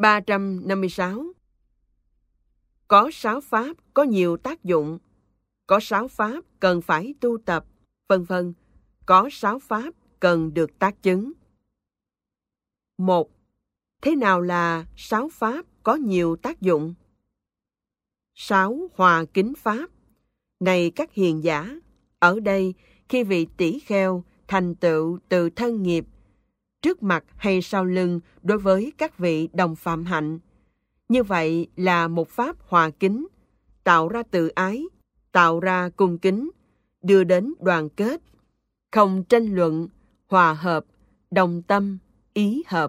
356. Có 6 pháp có nhiều tác dụng, có 6 pháp cần phải tu tập, vân vân. Có 6 pháp cần được tác chứng. 1. Thế nào là 6 pháp có nhiều tác dụng? 6 hòa kính pháp. Này các hiền giả, ở đây khi vị tỷ kheo thành tựu từ thân nghiệp, trước mặt hay sau lưng đối với các vị đồng phạm hạnh, như vậy là một pháp hòa kính, tạo ra từ ái, tạo ra cung kính, đưa đến đoàn kết, không tranh luận, hòa hợp, đồng tâm, ý hợp.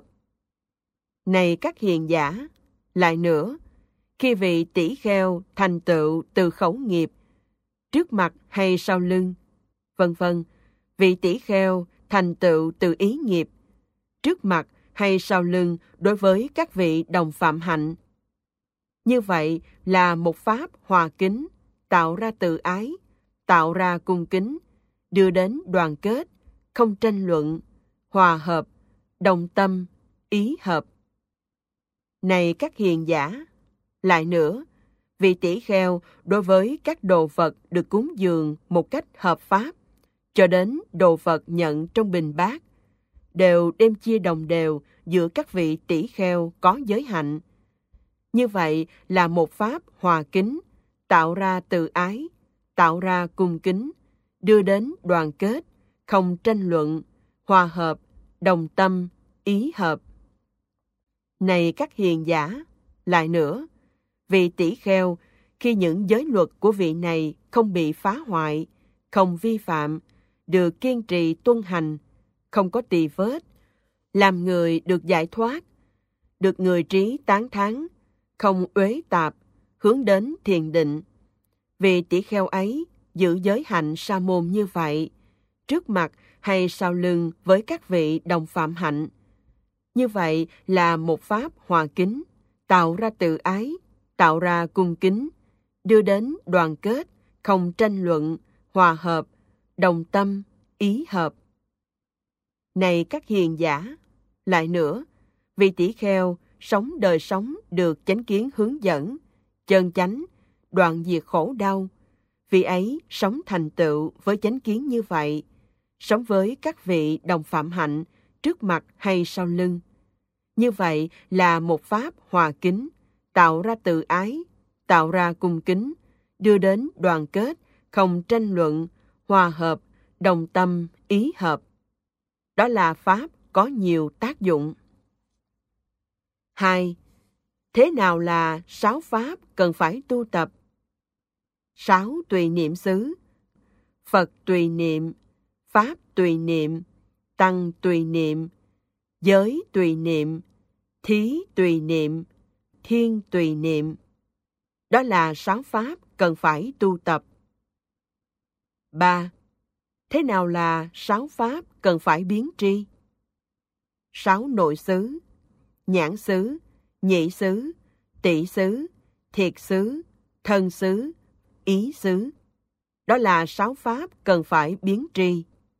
Này các hiền giả, lại nữa, khi vị tỷ kheo thành tựu từ khẩu nghiệp, trước mặt hay sau lưng, vân vân, vị tỷ kheo thành tựu từ ý nghiệp, trước mặt hay sau lưng đối với các vị đồng phạm hạnh, như vậy là một pháp hòa kính, tạo ra từ ái, tạo ra cung kính, đưa đến đoàn kết, không tranh luận, hòa hợp, đồng tâm, ý hợp. Này các hiền giả, lại nữa, vị tỷ kheo đối với các đồ vật được cúng dường một cách hợp pháp, cho đến đồ vật nhận trong bình bát, đều đem chia đồng đều giữa các vị tỷ kheo có giới hạnh. Như vậy là một pháp hòa kính, tạo ra từ ái, tạo ra cung kính, đưa đến đoàn kết, không tranh luận, hòa hợp, đồng tâm, ý hợp. Này các hiền giả, lại nữa, vị tỷ kheo khi những giới luật của vị này không bị phá hoại, không vi phạm, được kiên trì tuân hành, không có tì vết, làm người được giải thoát, được người trí tán thán, không uế tạp, hướng đến thiền định. Vị tỷ kheo ấy giữ giới hạnh sa môn như vậy, trước mặt hay sau lưng với các vị đồng phạm hạnh. Như vậy là một pháp hòa kính, tạo ra từ ái, tạo ra cung kính, đưa đến đoàn kết, không tranh luận, hòa hợp, đồng tâm, ý hợp. Này các hiền giả, lại nữa, vị tỷ kheo sống đời sống được chánh kiến hướng dẫn, chân chánh, đoạn diệt khổ đau. Vị ấy sống thành tựu với chánh kiến như vậy, sống với các vị đồng phạm hạnh, trước mặt hay sau lưng. Như vậy là một pháp hòa kính, tạo ra từ ái, tạo ra cung kính, đưa đến đoàn kết, không tranh luận, hòa hợp, đồng tâm, ý hợp. Đó là pháp có nhiều tác dụng. 2. Thế nào là 6 pháp cần phải tu tập? 6 tùy niệm xứ: Phật tùy niệm, Pháp tùy niệm, Tăng tùy niệm, Giới tùy niệm, Thí tùy niệm, Thiên tùy niệm. Đó là 6 pháp cần phải tu tập. 3. Thế nào là 6 pháp cần phải biến tri? 6 nội xứ: Nhãn xứ, nhĩ xứ, tỷ xứ, thiệt xứ, thân xứ, ý xứ. Đó là 6 pháp cần phải biến tri.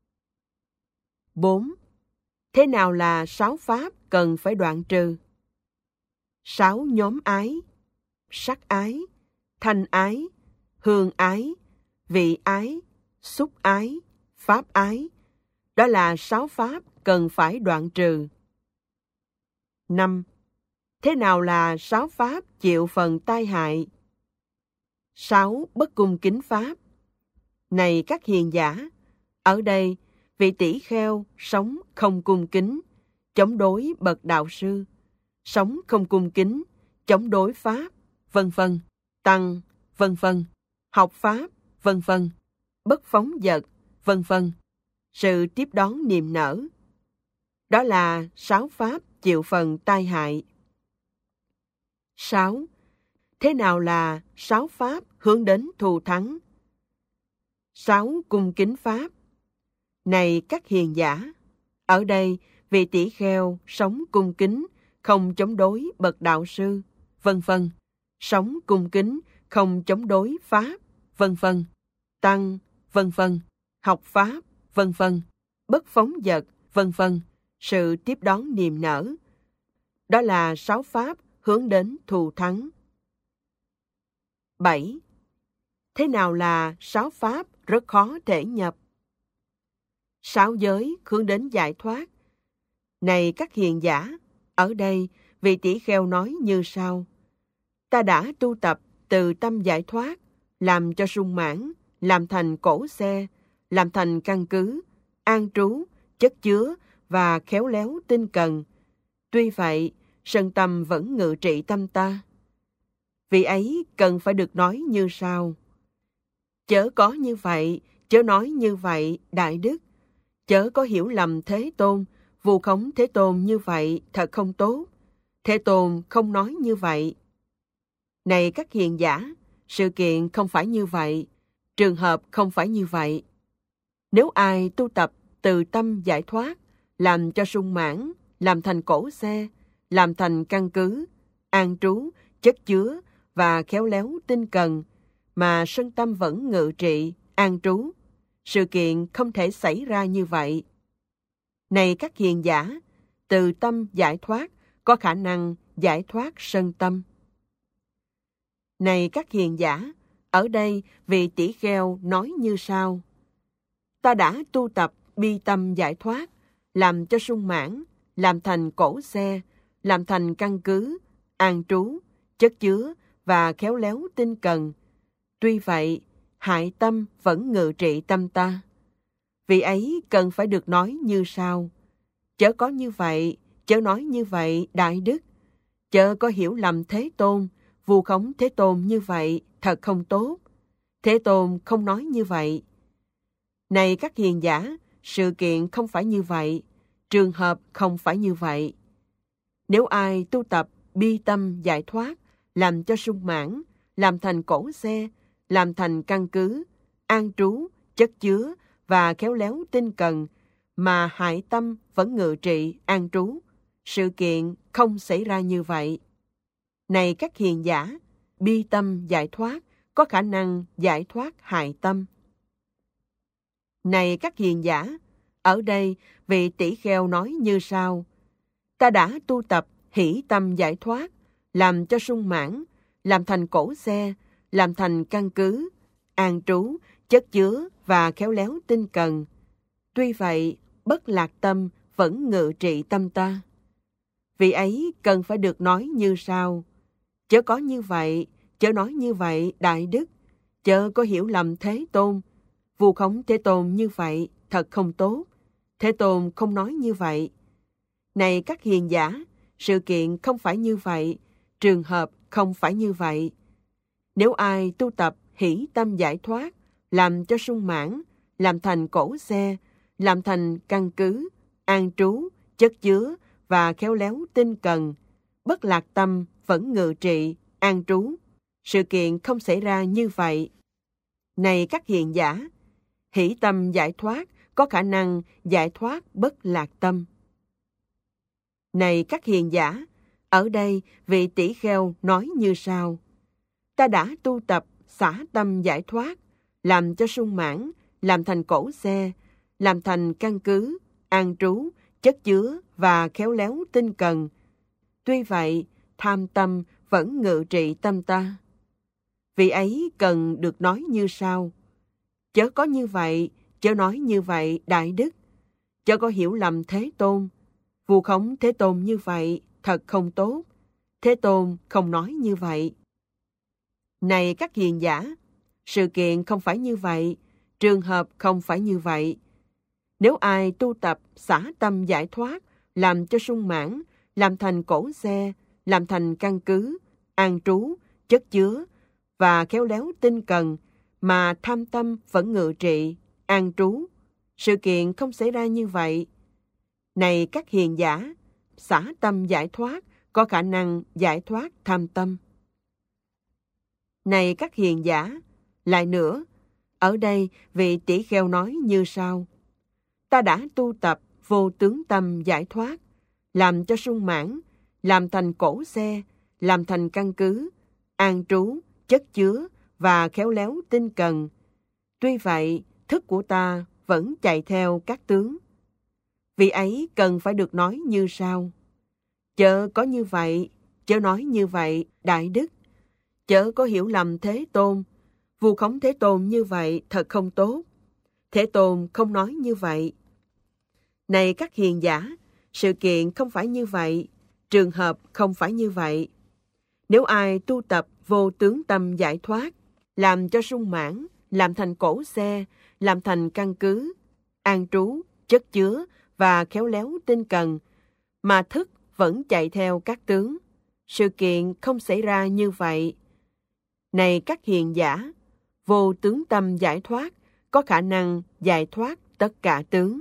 4. Thế nào là 6 pháp cần phải đoạn trừ? 6 nhóm ái: sắc ái, thanh ái, hương ái, vị ái, xúc ái, pháp ái. Đó là 6 pháp cần phải đoạn trừ. 5. Thế nào là 6 pháp chịu phần tai hại? 6 bất cung kính pháp. Này các hiền giả, ở đây vị tỷ kheo sống không cung kính, chống đối bậc đạo sư, sống không cung kính, chống đối pháp, vân vân, tăng, vân vân, học pháp, vân vân, bất phóng dật, vân vân, sự tiếp đón niềm nở. Đó là 6 pháp chịu phần tai hại. 6. Thế nào là 6 pháp hướng đến thù thắng? 6 cung kính pháp. Này các hiền giả, ở đây vị tỷ kheo sống cung kính, không chống đối bậc đạo sư, vân vân, sống cung kính, không chống đối pháp, vân vân, tăng, vân vân, học pháp, vân vân, bất phóng dật, vân vân, sự tiếp đón niềm nở. Đó là 6 pháp hướng đến thù thắng. 7. Thế nào là sáu pháp rất khó thể nhập? Sáu giới hướng đến giải thoát. Này các hiền giả, ở đây vị tỷ kheo nói như sau. Ta đã tu tập từ tâm giải thoát, làm cho sung mãn, làm thành cổ xe, làm thành căn cứ, an trú, chất chứa và khéo léo tinh cần. Tuy vậy, sân tâm vẫn ngự trị tâm ta. Vị ấy cần phải được nói như sau. Chớ có như vậy, chớ nói như vậy, Đại Đức. Chớ có hiểu lầm Thế Tôn, vu khống Thế Tôn như vậy thật không tốt. Thế Tôn không nói như vậy. Này các hiền giả, sự kiện không phải như vậy, trường hợp không phải như vậy. Nếu ai tu tập từ tâm giải thoát, làm cho sung mãn, làm thành cổ xe, làm thành căn cứ, an trú, chất chứa và khéo léo tinh cần, mà sân tâm vẫn ngự trị, an trú, sự kiện không thể xảy ra như vậy. Này các hiền giả, từ tâm giải thoát có khả năng giải thoát sân tâm. Này các hiền giả, ở đây vị tỷ kheo nói như sau. Ta đã tu tập bi tâm giải thoát, làm cho sung mãn, làm thành cổ xe, làm thành căn cứ, an trú, chất chứa và khéo léo tinh cần. Tuy vậy, hại tâm vẫn ngự trị tâm ta. Vị ấy cần phải được nói như sau. Chớ có như vậy, chớ nói như vậy, Đại Đức. Chớ có hiểu lầm Thế Tôn, vu khống Thế Tôn như vậy thật không tốt. Thế Tôn không nói như vậy. Này các hiền giả, sự kiện không phải như vậy, trường hợp không phải như vậy. Nếu ai tu tập bi tâm giải thoát, làm cho sung mãn, làm thành cổ xe, làm thành căn cứ, an trú, chất chứa và khéo léo tinh cần, mà hại tâm vẫn ngự trị, an trú, sự kiện không xảy ra như vậy. Này các hiền giả, bi tâm giải thoát có khả năng giải thoát hại tâm. Này các hiền giả, ở đây vị tỷ kheo nói như sau. Ta đã tu tập hỷ tâm giải thoát, làm cho sung mãn, làm thành cổ xe, làm thành căn cứ, an trú, chất chứa và khéo léo tinh cần. Tuy vậy, bất lạc tâm vẫn ngự trị tâm ta. Vị ấy cần phải được nói như sau. Chớ có như vậy, chớ nói như vậy, Đại Đức. Chớ có hiểu lầm Thế Tôn, vu khống Thế Tôn như vậy thật không tốt. Thế Tôn không nói như vậy. Này các hiền giả, sự kiện không phải như vậy, trường hợp không phải như vậy. Nếu ai tu tập hỷ tâm giải thoát, làm cho sung mãn, làm thành cổ xe, làm thành căn cứ, an trú, chất chứa và khéo léo tinh cần, bất lạc tâm vẫn ngự trị, an trú, sự kiện không xảy ra như vậy. Này các hiền giả, hỷ tâm giải thoát có khả năng giải thoát bất lạc tâm. Này các hiền giả, ở đây vị tỷ kheo nói như sau. Ta đã tu tập xả tâm giải thoát, làm cho sung mãn, làm thành cổ xe, làm thành căn cứ, an trú, chất chứa và khéo léo tinh cần. Tuy vậy, tham tâm vẫn ngự trị tâm ta. Vị ấy cần được nói như sau. Chớ có như vậy, chớ nói như vậy, Đại Đức. Chớ có hiểu lầm Thế Tôn, vu khống Thế Tôn như vậy thật không tốt. Thế Tôn không nói như vậy. Này các hiền giả, sự kiện không phải như vậy, trường hợp không phải như vậy. Nếu ai tu tập xả tâm giải thoát, làm cho sung mãn, làm thành cổ xe, làm thành căn cứ, an trú, chất chứa và khéo léo tinh cần, mà tham tâm vẫn ngự trị, an trú, sự kiện không xảy ra như vậy. Này các hiền giả, xả tâm giải thoát có khả năng giải thoát tham tâm. Này các hiền giả, lại nữa, ở đây vị tỷ kheo nói như sau. Ta đã tu tập vô tướng tâm giải thoát, làm cho sung mãn, làm thành cổ xe, làm thành căn cứ, an trú, chất chứa và khéo léo tinh cần. Tuy vậy, thức của ta vẫn chạy theo các tướng. Vị ấy cần phải được nói như sau. Chớ có như vậy, Chớ nói như vậy, Đại Đức. Chớ có hiểu lầm Thế Tôn. Vu khống Thế Tôn như vậy thật không tốt. Thế Tôn không nói như vậy. Này các hiền giả, sự kiện không phải như vậy, trường hợp không phải như vậy. Nếu ai tu tập vô tướng tâm giải thoát, làm cho sung mãn, làm thành cổ xe, làm thành căn cứ, an trú, chất chứa và khéo léo tinh cần, mà thức vẫn chạy theo các tướng, sự kiện không xảy ra như vậy. Này các hiền giả, vô tướng tâm giải thoát có khả năng giải thoát tất cả tướng.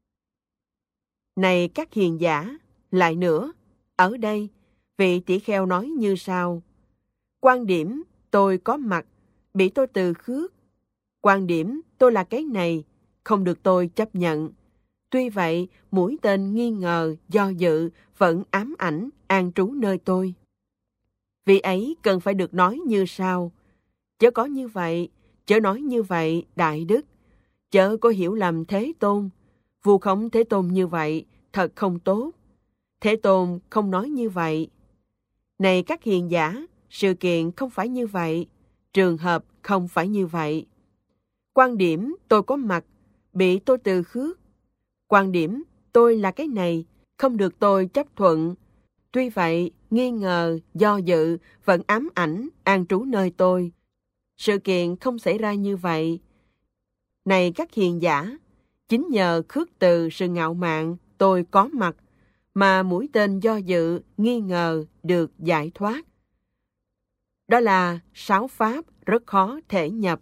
Này các hiền giả, lại nữa, ở đây, vị tỷ kheo nói như sau: quan điểm tôi có mặt, bị tôi từ khước. Quan điểm tôi là cái này, không được tôi chấp nhận. Tuy vậy, mũi tên nghi ngờ, do dự, vẫn ám ảnh, an trú nơi tôi. Vị ấy cần phải được nói như sau: chớ có như vậy, chớ nói như vậy, Đại Đức. Chớ có hiểu lầm Thế Tôn. Vu khống Thế Tôn như vậy, thật không tốt. Thế Tôn không nói như vậy. Này các hiền giả, sự kiện không phải như vậy, trường hợp không phải như vậy. Quan điểm tôi có mặt, bị tôi từ khước. Quan điểm tôi là cái này, không được tôi chấp thuận. Tuy vậy, nghi ngờ, do dự, vẫn ám ảnh, an trú nơi tôi. Sự kiện không xảy ra như vậy. Này các hiền giả, chính nhờ khước từ sự ngạo mạn, tôi có mặt, mà mũi tên do dự, nghi ngờ được giải thoát. Đó là 6 pháp rất khó thể nhập.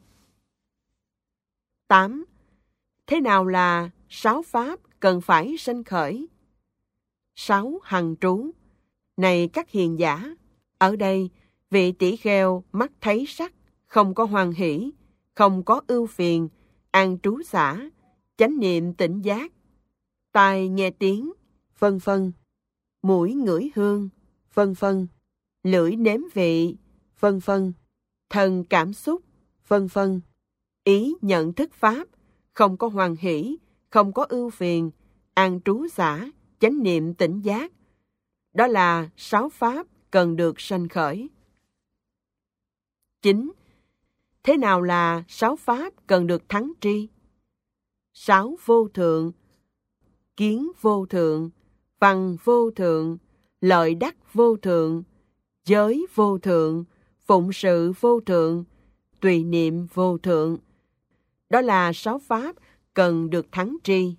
8. Thế nào là 6 pháp cần phải sanh khởi? 6 hằng trú. Này các hiền giả, ở đây vị tỷ kheo mắt thấy sắc, không có hoan hỷ, không có ưu phiền, an trú xả, chánh niệm tỉnh giác, tai nghe tiếng, vân vân, mũi ngửi hương, vân vân, lưỡi nếm vị, vân vân, thân cảm xúc, vân vân, ý nhận thức pháp, không có hoan hỷ, không có ưu phiền, an trú xả, chánh niệm tỉnh giác. Đó là 6 pháp cần được sanh khởi. 9. Thế nào là 6 pháp cần được thắng tri? 6 vô thượng, kiến vô thượng, văn vô thượng, lợi đắc vô thượng, giới vô thượng, phụng sự vô thượng, tùy niệm vô thượng. Đó là 6 pháp cần được thắng tri.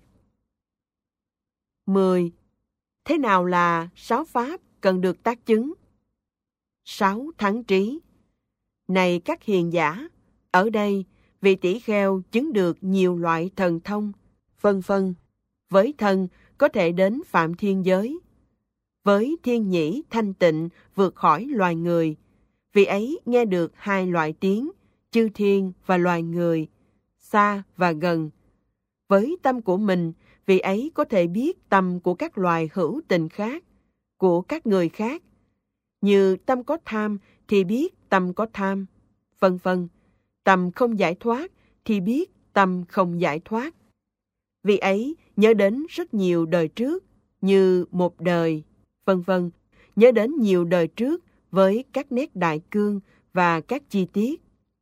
10. Thế nào là 6 pháp cần được tác chứng? 6 thắng trí. Này các hiền giả, ở đây vị tỷ kheo chứng được nhiều loại thần thông, vân vân. Với thân có thể đến phạm thiên giới. Với thiên nhĩ thanh tịnh vượt khỏi loài người. Vị ấy nghe được 2 loại tiếng, chư thiên và loài người, xa và gần. Với tâm của mình, vị ấy có thể biết tâm của các loài hữu tình khác, của các người khác. Như tâm có tham thì biết tâm có tham, vân vân. Tâm không giải thoát thì biết tâm không giải thoát. Vị ấy nhớ đến rất nhiều đời trước, như một đời, vân vân. Nhớ đến nhiều đời trước với các nét đại cương và các chi tiết.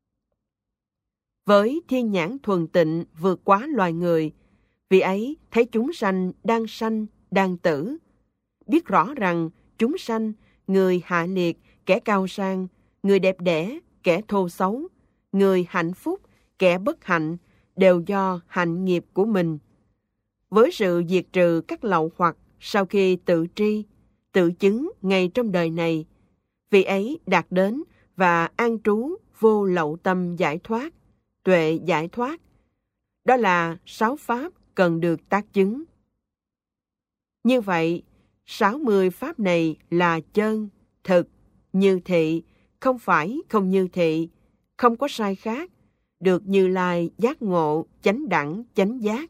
Với thiên nhãn thuần tịnh vượt quá loài người, vị ấy thấy chúng sanh, đang tử. Biết rõ rằng chúng sanh, người hạ liệt, kẻ cao sang, người đẹp đẽ, kẻ thô xấu, người hạnh phúc, kẻ bất hạnh, đều do hạnh nghiệp của mình. Với sự diệt trừ các lậu hoặc sau khi tự tri, tự chứng ngay trong đời này, vị ấy đạt đến và an trú vô lậu tâm giải thoát, tuệ giải thoát. Đó là 6 pháp cần được tác chứng. Như vậy, 60 pháp này là chân, thực, như thị, không phải không như thị, không có sai khác, được Như Lai giác ngộ, chánh đẳng, chánh giác.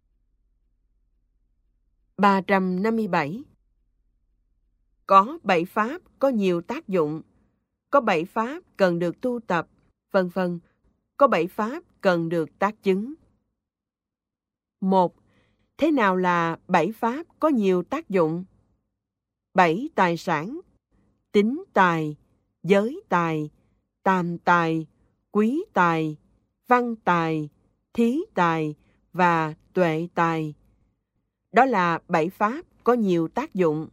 357. Có 7 pháp có nhiều tác dụng, có 7 pháp cần được tu tập, vân vân. Có 7 pháp cần được tác chứng. 1. Thế nào là 7 pháp có nhiều tác dụng? 7 tài sản: tín tài, giới tài, tam tài, quý tài, văn tài, thí tài và tuệ tài. Đó là 7 pháp có nhiều tác dụng.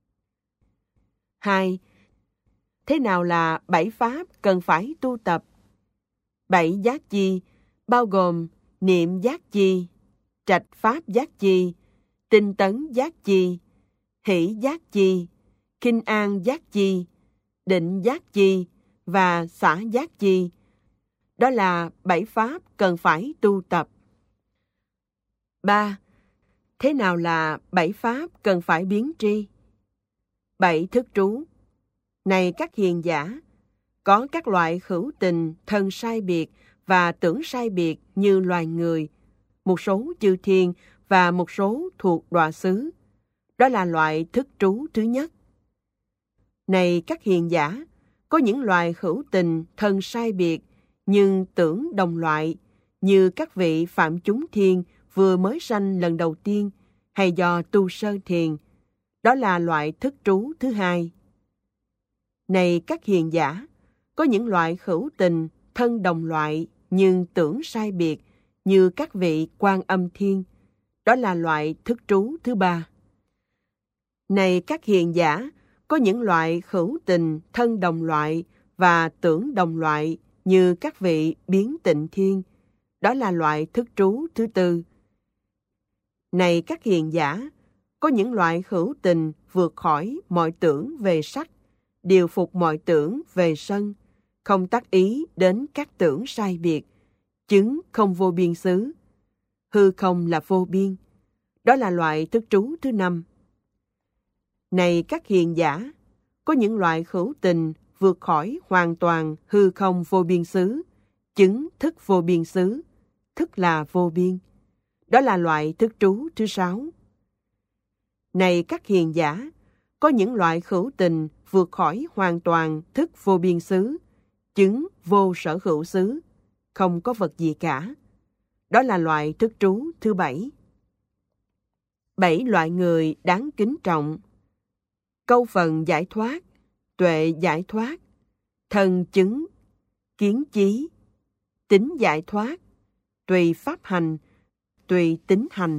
2. Thế nào là 7 pháp cần phải tu tập? 7 giác chi bao gồm niệm giác chi, trạch pháp giác chi, tinh tấn giác chi, hỷ giác chi, khinh an giác chi, định giác chi và xả giác chi. Đó là 7 pháp cần phải tu tập. 3. Thế nào là 7 pháp cần phải biến tri? 7 thức trú. Này các hiền giả, có các loại hữu tình, thân sai biệt và tưởng sai biệt như loài người, một số chư thiên và một số thuộc đọa xứ. Đó là loại thức trú thứ nhất. Này các hiền giả, có những loài hữu tình, thân sai biệt, nhưng tưởng đồng loại, như các vị phạm chúng thiên vừa mới sanh lần đầu tiên, hay do tu sơ thiền. Đó là loại thức trú thứ hai. Này các hiền giả, có những loại hữu tình, thân đồng loại, nhưng tưởng sai biệt, như các vị Quan Âm thiên. Đó là loại thức trú thứ ba. Này các hiền giả, có những loại hữu tình, thân đồng loại và tưởng đồng loại, như các vị Biến Tịnh thiên. Đó là loại thức trú thứ tư. Này các hiền giả, có những loại hữu tình vượt khỏi mọi tưởng về sắc, điều phục mọi tưởng về sân, không tác ý đến các tưởng sai biệt, chứng không vô biên xứ. Hư không là vô biên. Đó là loại thức trú thứ năm. Này các hiền giả, có những loại hữu tình vượt khỏi hoàn toàn hư không vô biên xứ, chứng thức vô biên xứ, thức là vô biên. Đó là loại thức trú thứ sáu. Này các hiền giả, có những loại hữu tình vượt khỏi hoàn toàn thức vô biên xứ, chứng vô sở hữu xứ, không có vật gì cả. Đó là loại thức trú thứ bảy. 7 loại người đáng kính trọng: câu phần giải thoát, tuệ giải thoát, thân chứng, kiến chí, tính giải thoát, tùy pháp hành, tùy tính hành.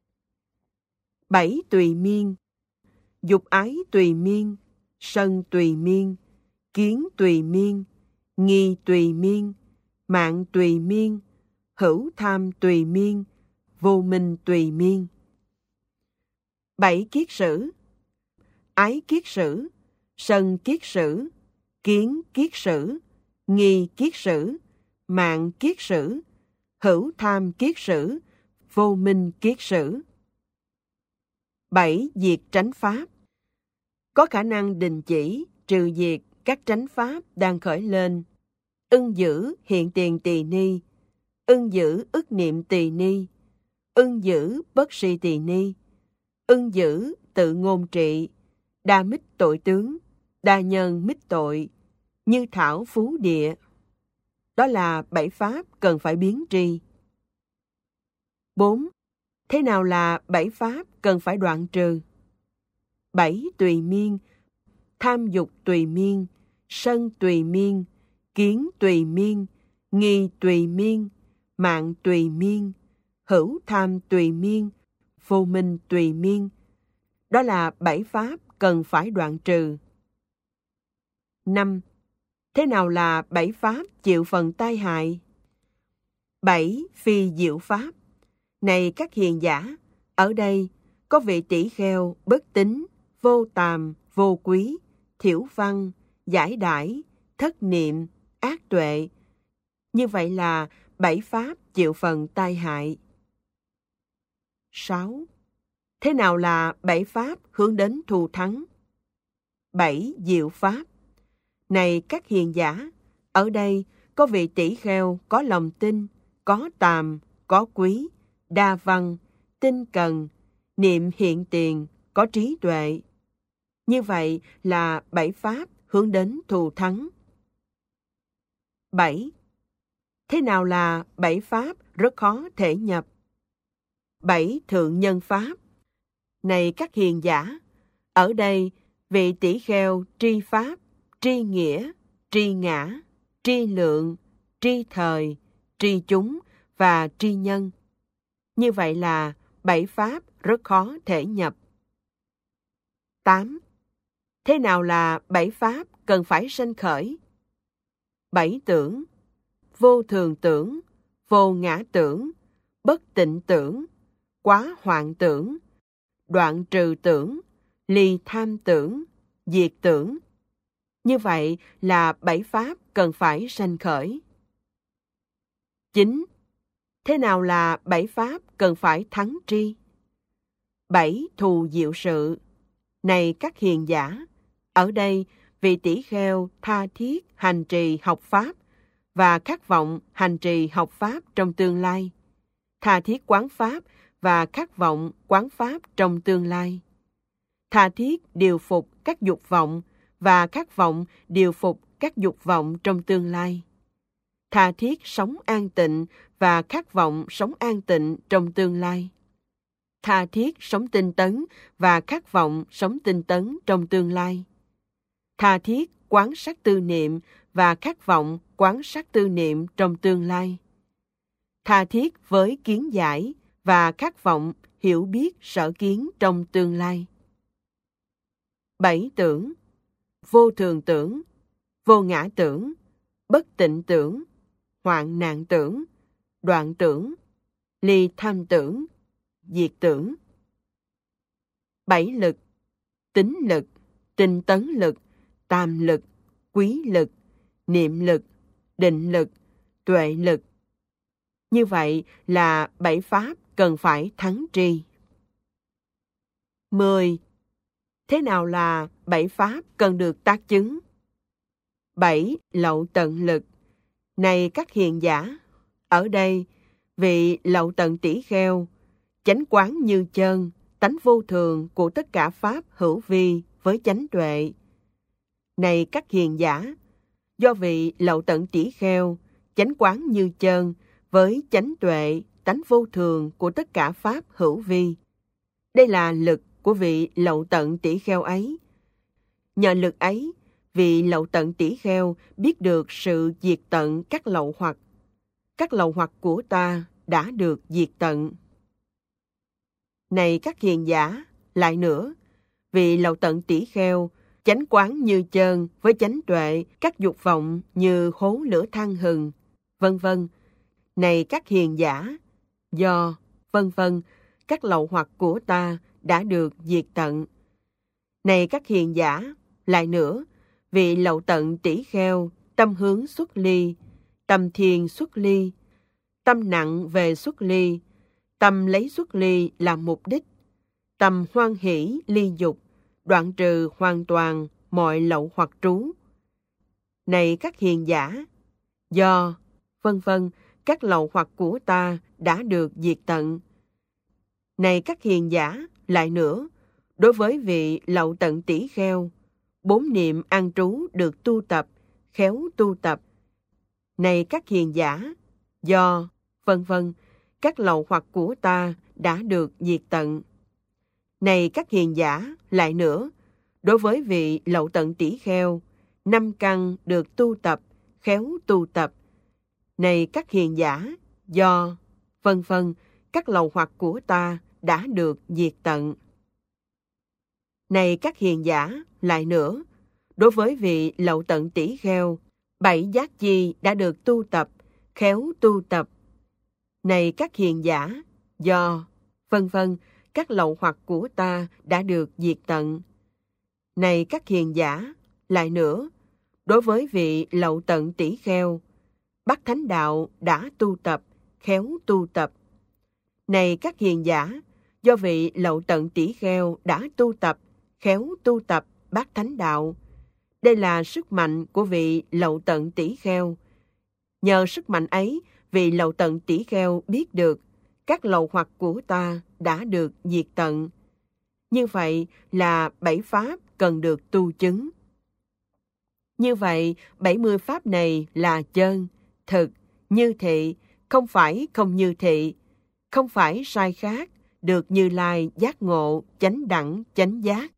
7 tùy miên: dục ái tùy miên, sân tùy miên, kiến tùy miên, nghi tùy miên, mạng tùy miên, hữu tham tùy miên, vô minh tùy miên. 7 kiết sử: ái kiết sử, sân kiết sử, kiến kiết sử, nghi kiết sử, mạng kiết sử, hữu tham kiết sử, vô minh kiết sử. 7 diệt tránh pháp: có khả năng đình chỉ, trừ diệt các tránh pháp đang khởi lên. Ưng giữ hiện tiền tỳ ni, ưng giữ ức niệm tỳ ni, ưng giữ bất si tỳ ni, ưng giữ tự ngôn trị, đa mích tội tướng, đa nhân mích tội, như thảo phú địa. Đó là 7 pháp cần phải biến tri. 4. Thế nào là 7 pháp cần phải đoạn trừ? 7 tùy miên: tham dục tùy miên, sân tùy miên, kiến tùy miên, nghi tùy miên, mạng tùy miên, hữu tham tùy miên, vô minh tùy miên. Đó là 7 pháp cần phải đoạn trừ. 5. Thế nào là 7 pháp chịu phần tai hại? 7 phi diệu pháp. Này các hiền giả, ở đây có vị tỷ kheo bất tín, vô tàm, vô quý, thiểu văn, giải đãi, thất niệm, ác tuệ. Như vậy là 7 pháp chịu phần tai hại. 6. Thế nào là 7 pháp hướng đến thù thắng? 7 diệu pháp. Này các hiền giả, ở đây có vị tỷ kheo có lòng tin, có tàm, có quý, đa văn, tinh cần, niệm hiện tiền, có trí tuệ. Như vậy là 7 pháp hướng đến thù thắng. 7. Thế nào là 7 pháp rất khó thể nhập? 7 thượng nhân pháp. Này các hiền giả, ở đây Vị tỷ kheo tri pháp, tri nghĩa, tri ngã, tri lượng, tri thời, tri chúng và tri nhân. Như vậy là 7 pháp rất khó thể nhập. 8. Thế nào là 7 pháp cần phải sanh khởi? 7 tưởng: vô thường tưởng, vô ngã tưởng, bất tịnh tưởng, quá hoạn tưởng, đoạn trừ tưởng, ly tham tưởng, diệt tưởng. Như vậy là 7 pháp cần phải sanh khởi. 9. Thế nào là 7 pháp cần phải thắng tri? 7 thù diệu sự. Này các hiền giả, ở đây vị tỷ kheo tha thiết hành trì học pháp và khát vọng hành trì học pháp trong tương lai, tha thiết quán pháp và khát vọng quán pháp trong tương lai, tha thiết điều phục các dục vọng và khát vọng điều phục các dục vọng trong tương lai, tha thiết sống an tịnh và khát vọng sống an tịnh trong tương lai, tha thiết sống tinh tấn và khát vọng sống tinh tấn trong tương lai, tha thiết quán sát tư niệm và khát vọng quán sát tư niệm trong tương lai, tha thiết với kiến giải và khát vọng hiểu biết sở kiến trong tương lai. 7 tưởng: vô thường tưởng, vô ngã tưởng, bất tịnh tưởng, hoạn nạn tưởng, đoạn tưởng, ly tham tưởng, diệt tưởng. 7 lực: tín lực, tinh tấn lực, tam lực, quý lực, niệm lực, định lực, tuệ lực. Như vậy là 7 pháp cần phải thắng tri. 10. Thế nào là 7 pháp cần được tác chứng? 7 lậu tận lực. Này các hiền giả, ở đây vị lậu tận tỷ kheo chánh quán như chân, tánh vô thường của tất cả pháp hữu vi với chánh tuệ. Này các hiền giả, do vị lậu tận tỷ kheo chánh quán như chân với chánh tuệ, tánh vô thường của tất cả pháp hữu vi. Đây là lực của vị lậu tận tỷ kheo ấy. Nhờ lực ấy, vị lậu tận tỷ kheo biết được sự diệt tận các lậu hoặc. Các lậu hoặc của ta đã được diệt tận. Này các hiền giả, lại nữa, vị lậu tận tỷ kheo chánh quán như chân với chánh tuệ các dục vọng như hố lửa than hừng, vân vân. Này các hiền giả, do vân vân các lậu hoặc của ta đã được diệt tận. Này các hiền giả, lại nữa, vị lậu tận tỷ kheo tâm hướng xuất ly, tâm thiền xuất ly, tâm nặng về xuất ly, tâm lấy xuất ly làm mục đích, tâm hoan hỷ ly dục, đoạn trừ hoàn toàn mọi lậu hoặc trú. Này các hiền giả, do vân vân các lậu hoặc của ta đã được diệt tận. Này các hiền giả, lại nữa, đối với vị lậu tận tỷ kheo, 4 niệm an trú được tu tập, khéo tu tập. Này các hiền giả, do vân vân các lậu hoặc của ta đã được diệt tận. Này các hiền giả, lại nữa, đối với vị lậu tận tỷ kheo, 5 căn được tu tập, khéo tu tập. Này các hiền giả, do vân vân các lậu hoặc của ta đã được diệt tận. Này các hiền giả, lại nữa, đối với vị lậu tận tỷ kheo, 7 giác chi đã được tu tập, khéo tu tập. Này các hiền giả, do vân vân các lậu hoặc của ta đã được diệt tận. Này các hiền giả, lại nữa, đối với vị lậu tận tỷ kheo, Bát Thánh Đạo đã tu tập, khéo tu tập. Này các hiền giả, do vị lậu tận tỷ kheo đã tu tập, khéo tu tập Bát Thánh Đạo. Đây là sức mạnh của vị lậu tận tỷ kheo. Nhờ sức mạnh ấy, vị lậu tận tỷ kheo biết được các lậu hoặc của ta đã được diệt tận. Như vậy là 7 pháp cần được tu chứng. Như vậy, 70 pháp này là chân, thực, như thị, không phải không như thị, không phải sai khác, được Như Lai giác ngộ, chánh đẳng, chánh giác.